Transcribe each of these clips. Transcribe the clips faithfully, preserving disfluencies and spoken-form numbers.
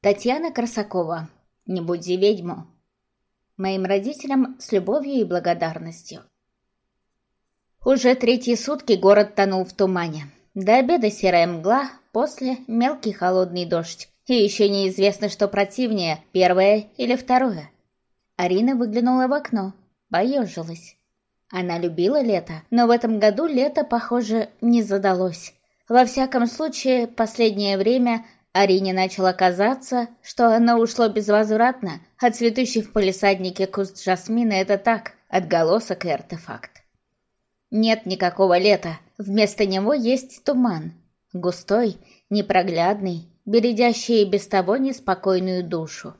Татьяна Красакова. «Не буди ведьму». Моим родителям с любовью и благодарностью. Уже третьи сутки город тонул в тумане. До обеда серая мгла, после мелкий холодный дождь. И еще неизвестно, что противнее, первое или второе. Арина выглянула в окно, поежилась. Она любила лето, но в этом году лето, похоже, не задалось. Во всяком случае, последнее время Арине начало казаться, что оно ушло безвозвратно, а цветущий в палисаднике куст жасмина — это так, отголосок и артефакт. Нет никакого лета, вместо него есть туман. Густой, непроглядный, бередящий и без того неспокойную душу.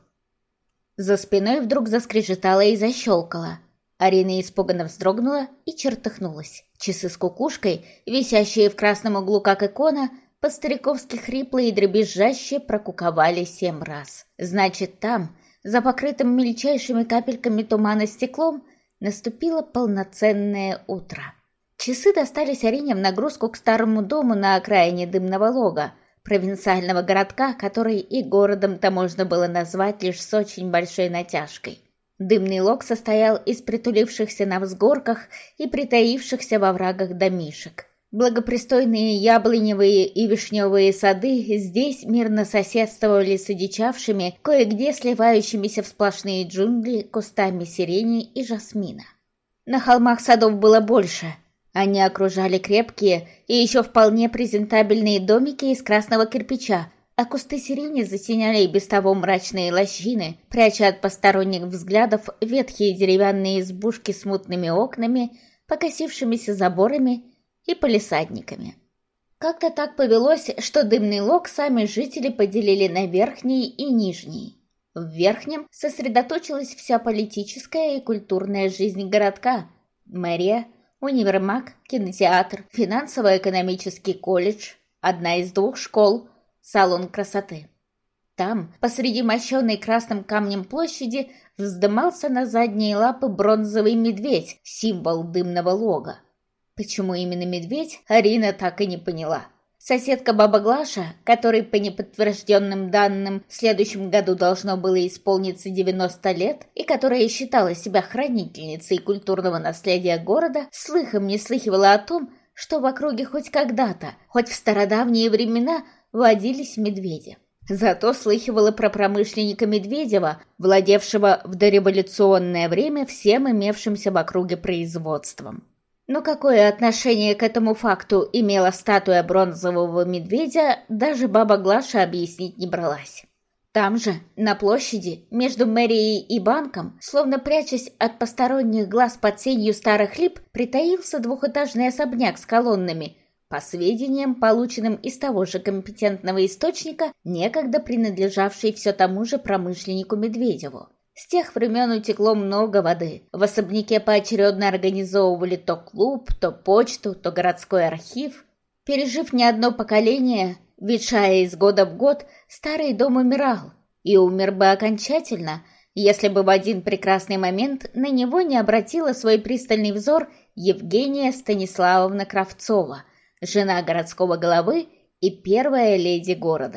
За спиной вдруг заскрежетало и защелкало. Арина испуганно вздрогнула и чертыхнулась. Часы с кукушкой, висящие в красном углу как икона, по-стариковски хрипло и дребезжаще прокуковали семь раз. Значит, там, за покрытым мельчайшими капельками тумана стеклом, наступило полноценное утро. Часы достались Арине в нагрузку к старому дому на окраине Дымного Лога, провинциального городка, который и городом-то можно было назвать лишь с очень большой натяжкой. Дымный Лог состоял из притулившихся на взгорках и притаившихся во врагах домишек. Благопристойные яблоневые и вишневые сады здесь мирно соседствовали с одичавшими, кое-где сливающимися в сплошные джунгли кустами сирени и жасмина. На холмах садов было больше. Они окружали крепкие и еще вполне презентабельные домики из красного кирпича, а кусты сирени затеняли и без того мрачные лощины, пряча от посторонних взглядов ветхие деревянные избушки с мутными окнами, покосившимися заборами и палисадниками. Как-то так повелось, что Дымный Лог сами жители поделили на верхний и нижний. В верхнем сосредоточилась вся политическая и культурная жизнь городка: мэрия, универмаг, кинотеатр, финансово-экономический колледж, одна из двух школ, салон красоты. Там, посреди мощенной красным камнем площади, вздымался на задние лапы бронзовый медведь, символ Дымного Лога. Почему именно медведь, Арина так и не поняла. Соседка баба Глаша, которой по неподтвержденным данным в следующем году должно было исполниться девяносто лет, и которая считала себя хранительницей культурного наследия города, слыхом не слыхивала о том, что в округе хоть когда-то, хоть в стародавние времена, водились медведи. Зато слыхивала про промышленника Медведева, владевшего в дореволюционное время всем имевшимся в округе производством. Но какое отношение к этому факту имела статуя бронзового медведя, даже баба Глаша объяснить не бралась. Там же, на площади, между мэрией и банком, словно прячась от посторонних глаз под сенью старых лип, притаился двухэтажный особняк с колоннами, по сведениям, полученным из того же компетентного источника, некогда принадлежавший все тому же промышленнику Медведеву. С тех времен утекло много воды. В особняке поочередно организовывали то клуб, то почту, то городской архив. Пережив не одно поколение, ветшая из года в год, старый дом умирал. И умер бы окончательно, если бы в один прекрасный момент на него не обратила свой пристальный взор Евгения Станиславовна Кравцова, жена городского головы и первая леди города.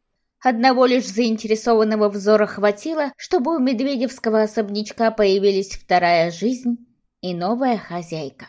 Одного лишь заинтересованного взора хватило, чтобы у медведевского особнячка появились вторая жизнь и новая хозяйка.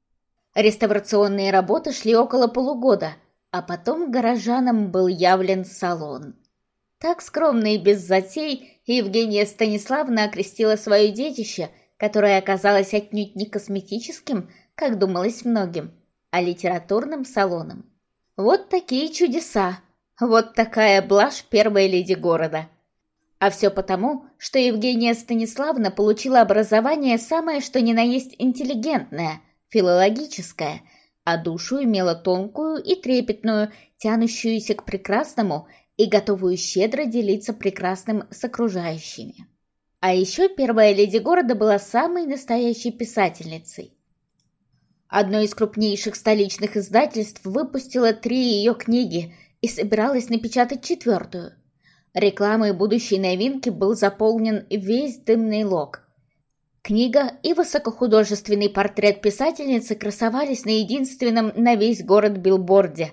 Реставрационные работы шли около полугода, а потом горожанам был явлен салон. Так скромно и без затей Евгения Станиславовна окрестила свое детище, которое оказалось отнюдь не косметическим, как думалось многим, а литературным салоном. Вот такие чудеса! Вот такая блажь первой леди города. А все потому, что Евгения Станиславовна получила образование самое что ни на есть интеллигентное, филологическое, а душу имела тонкую и трепетную, тянущуюся к прекрасному и готовую щедро делиться прекрасным с окружающими. А еще первая леди города была самой настоящей писательницей. Одно из крупнейших столичных издательств выпустило три ее книги и собиралась напечатать четвертую. Рекламой будущей новинки был заполнен весь Дымный Лог. Книга и высокохудожественный портрет писательницы красовались на единственном на весь город билборде.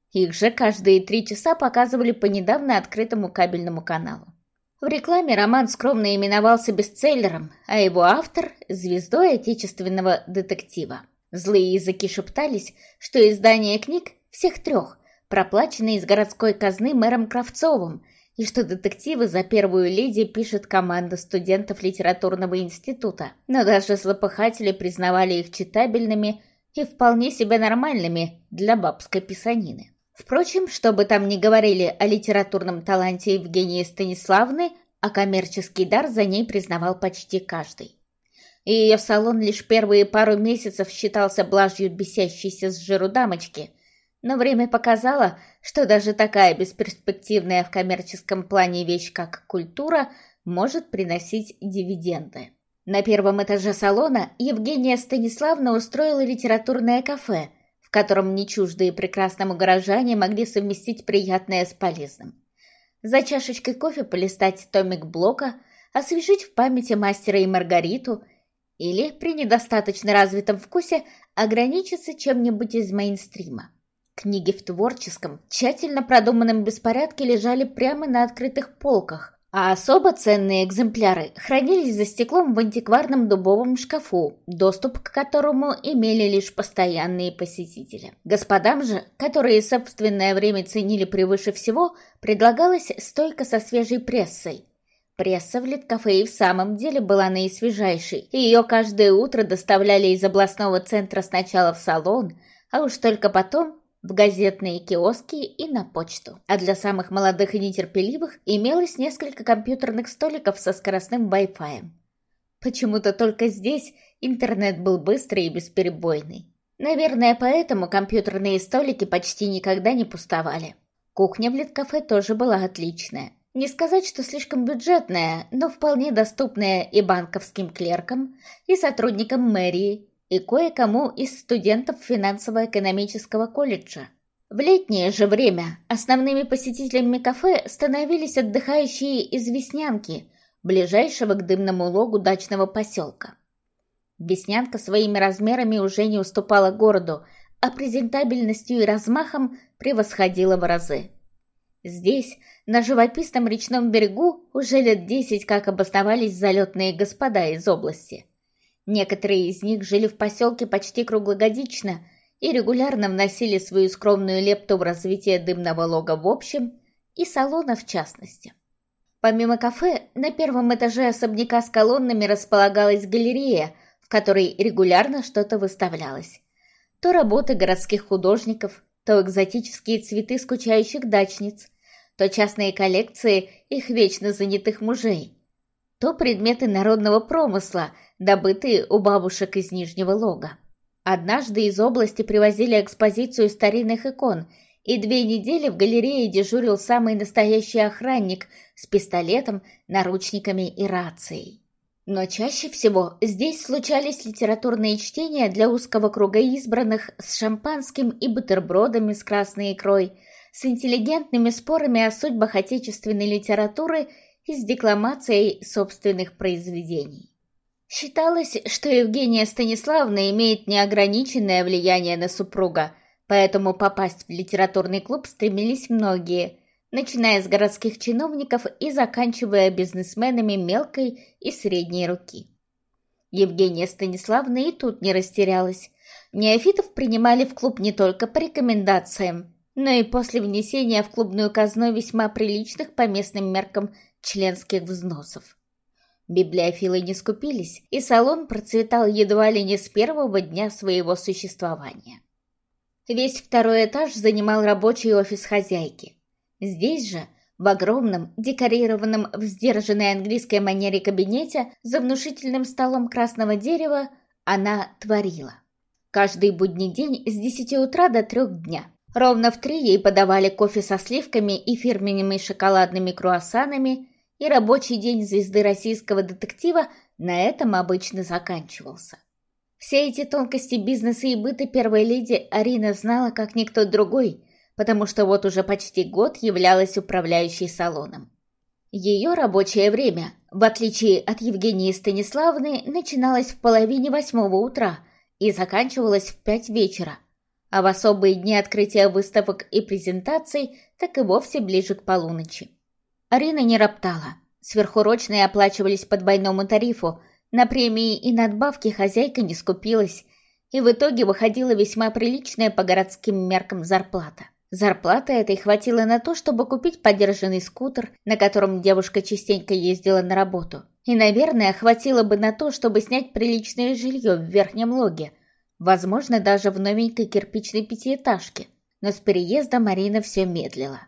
Их же каждые три часа показывали по недавно открытому кабельному каналу. В рекламе роман скромно именовался бестселлером, а его автор – звездой отечественного детектива. Злые языки шептались, что издание книг, всех трех, проплачено из городской казны мэром Кравцовым, и что детективы за первую леди пишет команда студентов литературного института. Но даже злопыхатели признавали их читабельными и вполне себе нормальными для бабской писанины. Впрочем, что бы там ни говорили о литературном таланте Евгении Станиславны, а коммерческий дар за ней признавал почти каждый. И ее салон лишь первые пару месяцев считался блажью бесящейся с жиру дамочки, но время показало, что даже такая бесперспективная в коммерческом плане вещь, как культура, может приносить дивиденды. На первом этаже салона Евгения Станиславна устроила литературное кафе, в котором нечуждые прекрасному горожане могли совместить приятное с полезным. За чашечкой кофе полистать томик Блока, освежить в памяти «Мастера и Маргариту» или, при недостаточно развитом вкусе, ограничиться чем-нибудь из мейнстрима. Книги в творческом, тщательно продуманном беспорядке лежали прямо на открытых полках, а особо ценные экземпляры хранились за стеклом в антикварном дубовом шкафу, доступ к которому имели лишь постоянные посетители. Господам же, которые собственное время ценили превыше всего, предлагалась стойка со свежей прессой. Пресса в Литкафе и в самом деле была наисвежайшей, и ее каждое утро доставляли из областного центра сначала в салон, а уж только потом в газетные киоски и на почту. А для самых молодых и нетерпеливых имелось несколько компьютерных столиков со скоростным Wi-Fi. Почему-то только здесь интернет был быстрый и бесперебойный. Наверное, поэтому компьютерные столики почти никогда не пустовали. Кухня в Литкафе тоже была отличная. Не сказать, что слишком бюджетная, но вполне доступная и банковским клеркам, и сотрудникам мэрии, и кое-кому из студентов финансово-экономического колледжа. В летнее же время основными посетителями кафе становились отдыхающие из Веснянки, ближайшего к дымному логу дачного поселка. Веснянка своими размерами уже не уступала городу, а презентабельностью и размахом превосходила в разы. Здесь, на живописном речном берегу, уже лет десять как обосновались залетные господа из области. Некоторые из них жили в поселке почти круглогодично и регулярно вносили свою скромную лепту в развитие дымного лога в общем и салона в частности. Помимо кафе, на первом этаже особняка с колоннами располагалась галерея, в которой регулярно что-то выставлялось. То работы городских художников, то экзотические цветы скучающих дачниц, то частные коллекции их вечно занятых мужей, то предметы народного промысла, добытые у бабушек из Нижнего Лога. Однажды из области привозили экспозицию старинных икон, и две недели в галерее дежурил самый настоящий охранник с пистолетом, наручниками и рацией. Но чаще всего здесь случались литературные чтения для узкого круга избранных с шампанским и бутербродами с красной икрой, с интеллигентными спорами о судьбах отечественной литературы и с декламацией собственных произведений. Считалось, что Евгения Станиславна имеет неограниченное влияние на супруга, поэтому попасть в литературный клуб стремились многие, начиная с городских чиновников и заканчивая бизнесменами мелкой и средней руки. Евгения Станиславна и тут не растерялась. Неофитов принимали в клуб не только по рекомендациям, но и после внесения в клубную казну весьма приличных по местным меркам членских взносов. Библиофилы не скупились, и салон процветал едва ли не с первого дня своего существования. Весь второй этаж занимал рабочий офис хозяйки. Здесь же, в огромном, декорированном в сдержанной английской манере кабинете, за внушительным столом красного дерева, она творила. Каждый будний день с десяти утра до трех дня. Ровно в три ей подавали кофе со сливками и фирменными шоколадными круассанами, и рабочий день звезды российского детектива на этом обычно заканчивался. Все эти тонкости бизнеса и быта первой леди Арина знала как никто другой, потому что вот уже почти год являлась управляющей салоном. Ее рабочее время, в отличие от Евгении Станиславны, начиналось в половине восьмого утра и заканчивалось в пять вечера, а в особые дни открытия выставок и презентаций так и вовсе ближе к полуночи. Арина не роптала. Сверхурочные оплачивались по двойному тарифу, на премии и надбавки хозяйка не скупилась, и в итоге выходила весьма приличная по городским меркам зарплата. Зарплаты этой хватило на то, чтобы купить подержанный скутер, на котором девушка частенько ездила на работу. И, наверное, хватило бы на то, чтобы снять приличное жилье в Верхнем Логе, возможно, даже в новенькой кирпичной пятиэтажке. Но с переездом Марина все медлила.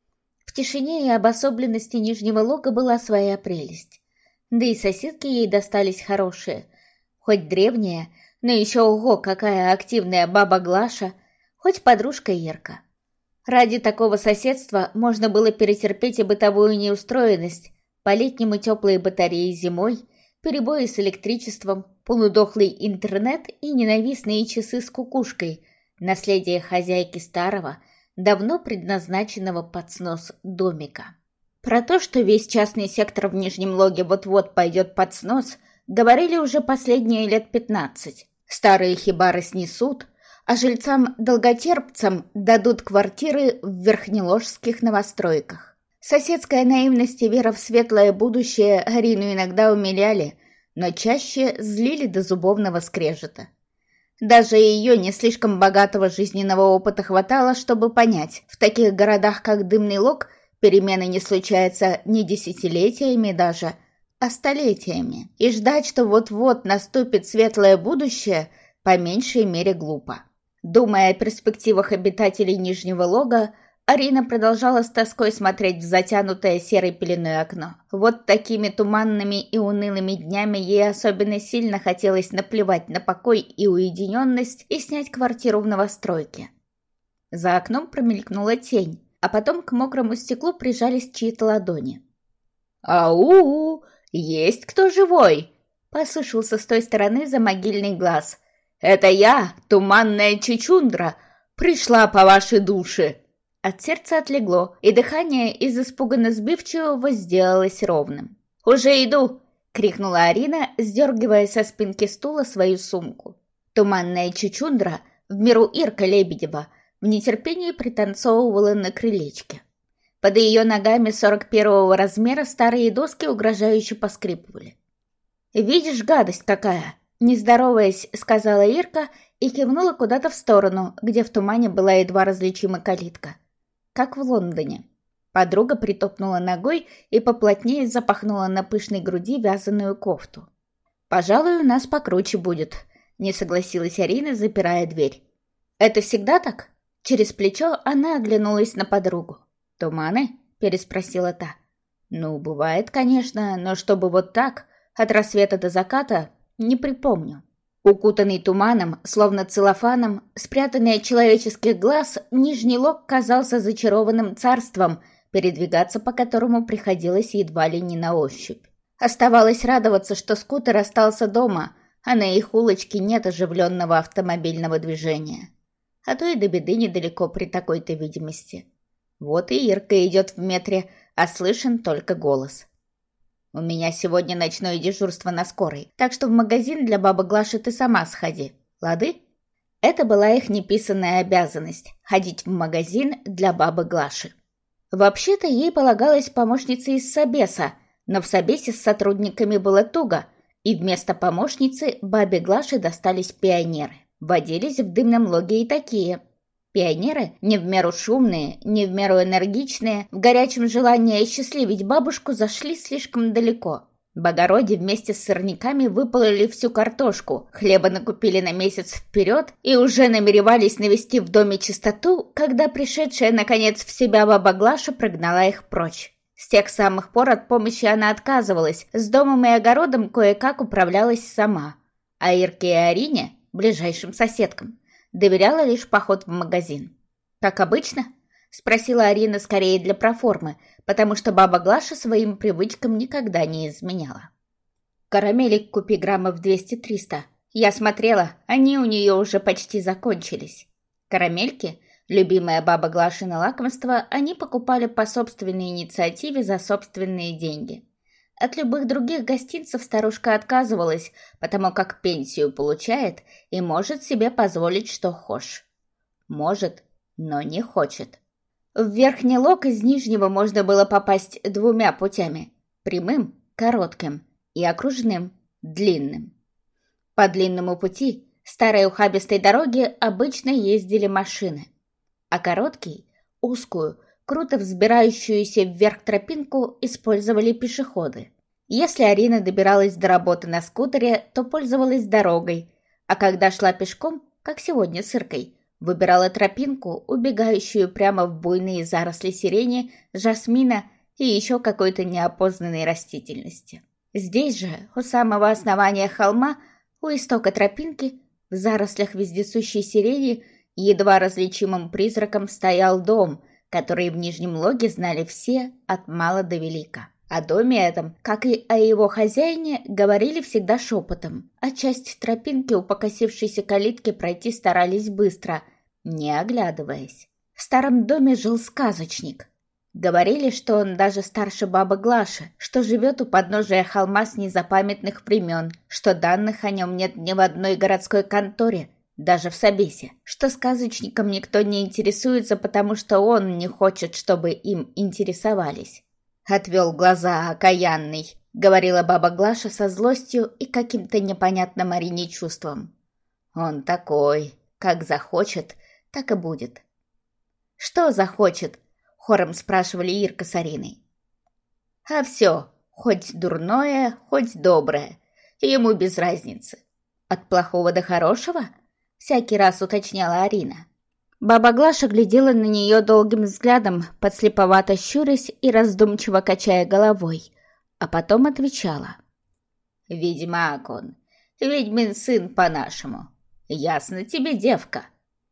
В тишине и обособленности Нижнего Лога была своя прелесть. Да и соседки ей достались хорошие. Хоть древняя, но еще ого, какая активная баба Глаша, хоть подружка Ирка. Ради такого соседства можно было перетерпеть и бытовую неустроенность, по-летнему теплые батареи зимой, перебои с электричеством, полудохлый интернет и ненавистные часы с кукушкой, наследие хозяйки старого, давно предназначенного под снос домика. Про то, что весь частный сектор в Нижнем Логе вот-вот пойдет под снос, говорили уже последние лет пятнадцать. Старые хибары снесут, а жильцам-долготерпцам дадут квартиры в верхнеложских новостройках. Соседская наивность и вера в светлое будущее Арину иногда умиляли, но чаще злили до зубовного скрежета. Даже ее не слишком богатого жизненного опыта хватало, чтобы понять, в таких городах, как Дымный Лог, перемены не случаются не десятилетиями даже, а столетиями. И ждать, что вот-вот наступит светлое будущее, по меньшей мере глупо. Думая о перспективах обитателей Нижнего Лога, Арина продолжала с тоской смотреть в затянутое серой пеленой окно. Вот такими туманными и унылыми днями ей особенно сильно хотелось наплевать на покой и уединенность и снять квартиру в новостройке. За окном промелькнула тень, а потом к мокрому стеклу прижались чьи-то ладони. «Ау! Есть кто живой?» — послышался с той стороны замогильный глаз. «Это я, туманная чучундра, пришла по вашей душе!» От сердца отлегло, и дыхание из испуганно сбивчивого сделалось ровным. «Уже иду!» — крикнула Арина, сдергивая со спинки стула свою сумку. Туманная чучундра, в миру Ирка Лебедева, в нетерпении пританцовывала на крылечке. Под ее ногами сорок первого размера старые доски угрожающе поскрипывали. «Видишь, гадость какая!» — не здороваясь, сказала Ирка и кивнула куда-то в сторону, где в тумане была едва различима калитка. Как в Лондоне. Подруга притопнула ногой и поплотнее запахнула на пышной груди вязаную кофту. «Пожалуй, у нас покруче будет», — не согласилась Арина, запирая дверь. «Это всегда так?» Через плечо она оглянулась на подругу. «Туманы?» — переспросила та. «Ну, бывает, конечно, но чтобы вот так, от рассвета до заката, не припомню». Укутанный туманом, словно целлофаном, спрятанный от человеческих глаз, Нижний Лог казался зачарованным царством, передвигаться по которому приходилось едва ли не на ощупь. Оставалось радоваться, что скутер остался дома, а на их улочке нет оживленного автомобильного движения. А то и до беды недалеко при такой-то видимости. Вот и Ирка идет в метре, а слышен только голос. «У меня сегодня ночное дежурство на скорой, так что в магазин для бабы Глаши ты сама сходи, лады?» Это была их неписанная обязанность – ходить в магазин для бабы Глаши. Вообще-то ей полагалась помощница из Собеса, но в Собесе с сотрудниками было туго, и вместо помощницы бабе Глаше достались пионеры. Водились в Дымном Логе и такие. Пионеры, не в меру шумные, не в меру энергичные, в горячем желании осчастливить бабушку зашли слишком далеко. В огороде вместе с сорняками выпололи всю картошку, хлеба накупили на месяц вперед и уже намеревались навести в доме чистоту, когда пришедшая, наконец, в себя баба Глаша прогнала их прочь. С тех самых пор от помощи она отказывалась, с домом и огородом кое-как управлялась сама. А Ирке и Арине, ближайшим соседкам, доверяла лишь поход в магазин. «Как обычно?» — спросила Арина скорее для проформы, потому что баба Глаша своим привычкам никогда не изменяла. «Карамелек купи граммов двести-триста. Я смотрела, они у нее уже почти закончились». Карамельки, любимое баба Глашино лакомство, они покупали по собственной инициативе за собственные деньги. От любых других гостинцев старушка отказывалась, потому как пенсию получает и может себе позволить что хошь. Может, но не хочет. В верхний лог из нижнего можно было попасть двумя путями. Прямым, коротким, и окружным, длинным. По длинному пути, старой ухабистой дороге, обычно ездили машины. А короткий, узкую, круто взбирающуюся вверх тропинку использовали пешеходы. Если Арина добиралась до работы на скутере, то пользовалась дорогой, а когда шла пешком, как сегодня с Иркой, выбирала тропинку, убегающую прямо в буйные заросли сирени, жасмина и еще какой-то неопознанной растительности. Здесь же, у самого основания холма, у истока тропинки, в зарослях вездесущей сирени, едва различимым призраком стоял дом, который в Нижнем Логе знали все от мала до велика. О доме этом, как и о его хозяине, говорили всегда шепотом, а часть тропинки у покосившейся калитки пройти старались быстро, не оглядываясь. В старом доме жил сказочник. Говорили, что он даже старше бабы Глаши, что живет у подножия холма с незапамятных времен, что данных о нем нет ни в одной городской конторе, даже в Собесе, что сказочником никто не интересуется, потому что он не хочет, чтобы им интересовались. «Отвел глаза, окаянный», — говорила баба Глаша со злостью и каким-то непонятным Арине чувством. «Он такой, как захочет, так и будет». «Что захочет?» — хором спрашивали Ирка с Ариной. «А все, хоть дурное, хоть доброе, ему без разницы». «От плохого до хорошего?» — всякий раз уточняла Арина. Баба Глаша глядела на нее долгим взглядом, подслеповато щурясь и раздумчиво качая головой, а потом отвечала. «Ведьмак он, ведьмин сын по-нашему. Ясно тебе, девка».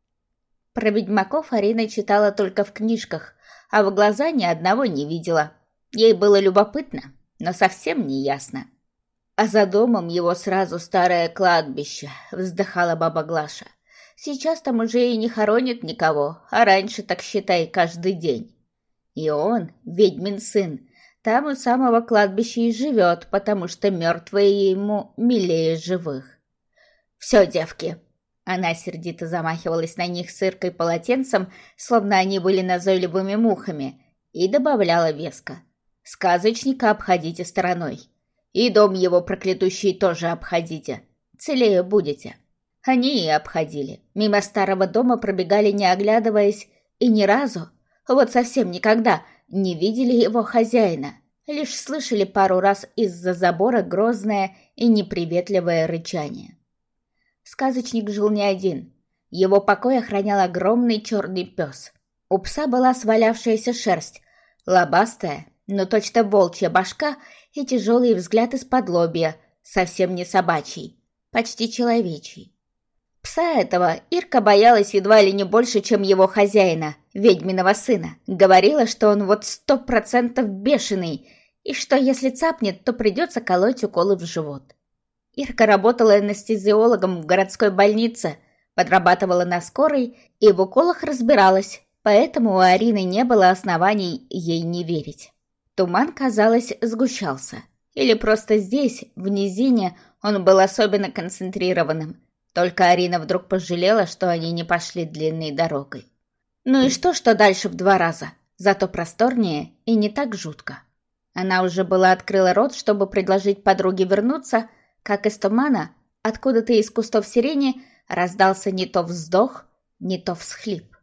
Про ведьмаков Арина читала только в книжках, а в глаза ни одного не видела. Ей было любопытно, но совсем не ясно. «А за домом его сразу старое кладбище», — вздыхала баба Глаша. «Сейчас там уже и не хоронят никого, а раньше, так считай, каждый день. И он, ведьмин сын, там у самого кладбища и живет, потому что мертвые ему милее живых». «Все, девки!» Она сердито замахивалась на них сыркой полотенцем, словно они были назойливыми мухами, и добавляла веско. «Сказочника обходите стороной. И дом его проклятущий тоже обходите. Целее будете». Они и обходили. Мимо старого дома пробегали, не оглядываясь, и ни разу, вот совсем никогда, не видели его хозяина. Лишь слышали пару раз из-за забора грозное и неприветливое рычание. Сказочник жил не один. Его покой охранял огромный черный пес. У пса была свалявшаяся шерсть, лобастая, но точно волчья башка и тяжелый взгляд из-под лобья, совсем не собачий, почти человечий. Пса этого Ирка боялась едва ли не больше, чем его хозяина, ведьминого сына. Говорила, что он вот сто процентов бешеный, и что если цапнет, то придется колоть уколы в живот. Ирка работала анестезиологом в городской больнице, подрабатывала на скорой и в уколах разбиралась, поэтому у Арины не было оснований ей не верить. Туман, казалось, сгущался. Или просто здесь, в низине, он был особенно концентрированным. Только Арина вдруг пожалела, что они не пошли длинной дорогой. Ну и что, что дальше в два раза? Зато просторнее и не так жутко. Она уже была открыла рот, чтобы предложить подруге вернуться, как из тумана, откуда-то из кустов сирени, раздался не то вздох, не то всхлип.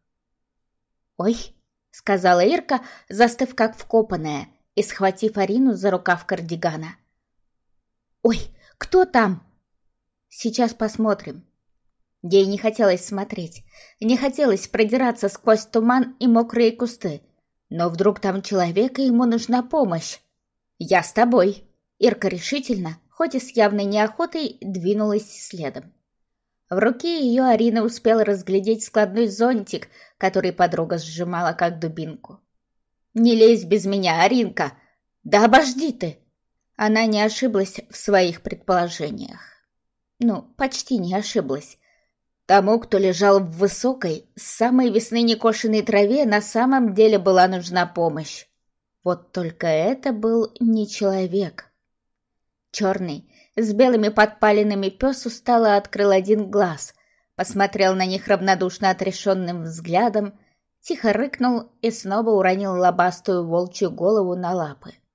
«Ой», — сказала Ирка, застыв как вкопанная, и схватив Арину за рукав кардигана. «Ой, кто там?» «Сейчас посмотрим». Ей не хотелось смотреть, не хотелось продираться сквозь туман и мокрые кусты. Но вдруг там человек, и ему нужна помощь. «Я с тобой». Ирка решительно, хоть и с явной неохотой, двинулась следом. В руке ее Арина успела разглядеть складной зонтик, который подруга сжимала как дубинку. «Не лезь без меня, Аринка! Да обожди ты!» Она не ошиблась в своих предположениях. Ну, почти не ошиблась. Тому, кто лежал в высокой, с самой весны некошенной траве, на самом деле была нужна помощь. Вот только это был не человек. Черный, с белыми подпалинами пес устало открыл один глаз, посмотрел на них равнодушно отрешенным взглядом, тихо рыкнул и снова уронил лобастую волчью голову на лапы.